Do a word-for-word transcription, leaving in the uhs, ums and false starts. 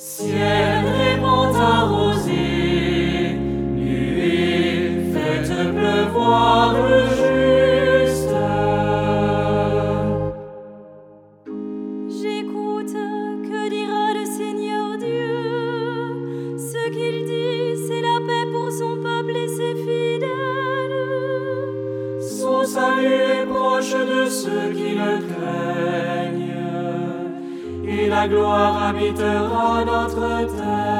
Ciel répand à rosée, nuée faites pleuvoir le juste. J'écoute, que dira le Seigneur Dieu? Ce qu'il dit, c'est la paix pour son peuple et ses fidèles. Son salut est proche de ceux qui le craignent, et la gloire habitera notre terre.